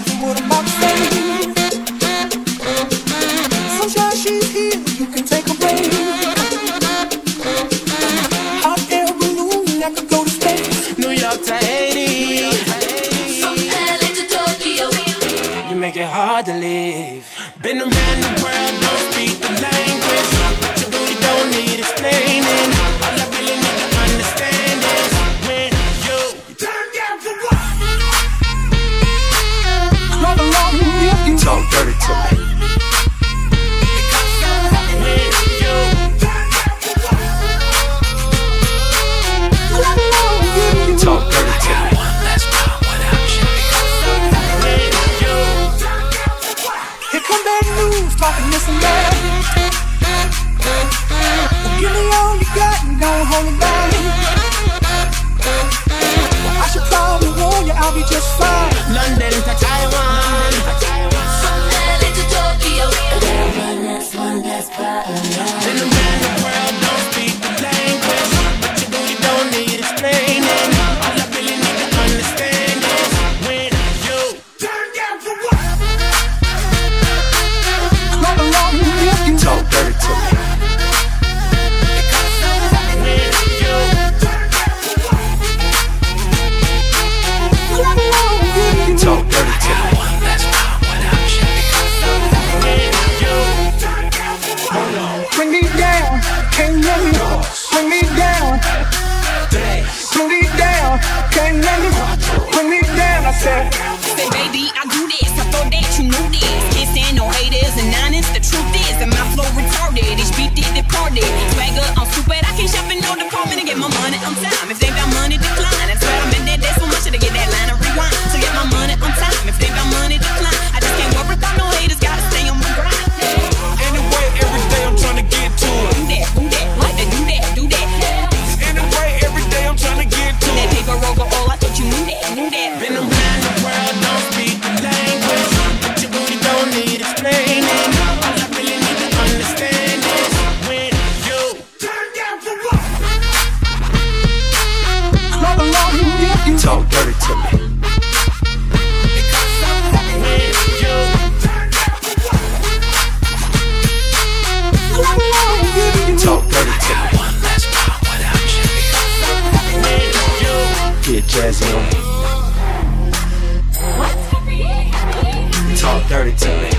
to what I'm about to say. Sunshine, she's here, you can take a break. Hot air balloon, I could go to space. New York to Haiti, from LA to Tokyo. you make it hard to leave. Been around the world, don't speak the language, but you really don't need explaining. All I really need to understand is when you turn down for what? Not alone, you Talk dirty to me. When you turn down for what? not alone, you Talk dirty to me. One last round without you. When you turn down for what? Here come bad news, talking this and that. Well, give me all you got and don't hold it back. Well, I should probably warn you, I'll be just fine. London to Taiwan. From LA to Tokyo. Been around the world, don't speak the language, but you really don't need explaining. All I really need to understand is when you turn down for what? Not alone, you Talk dirty to me. When you turn down for what? not alone, you Talk dirty to me. One last round without you. When you turn down for what? bring me down, can't let me bring me down. Bring me down, can't let me bring me down. I said, Say, baby, I do this. I thought that you knew this. Can't stand no haters and honest. The truth is that my flow retarded. Each beat did departed. Swagger, I'm stupid. I can't shop in no department to get my money on time. If they got money, decline. That's why I'm in that day so much to get that line of rewind. To get my money on time. If they got money, decline. I just can't worry about no haters. Gotta stay on my grind. Anyway, every day I'm trying to get to it. Do that, like that, do that, do that. Anyway, every day I'm trying to get to That it. paper roll, oh, I thought you knew that, knew that. Been around the world, don't speak the language, but you really don't need explaining. All I really need to understand is when you turn down for what? not alone, you Talk dirty to me. When you turn down for what? not alone, you Talk dirty to me. One last round without you. When you Get jazzy on me. Talk dirty to me.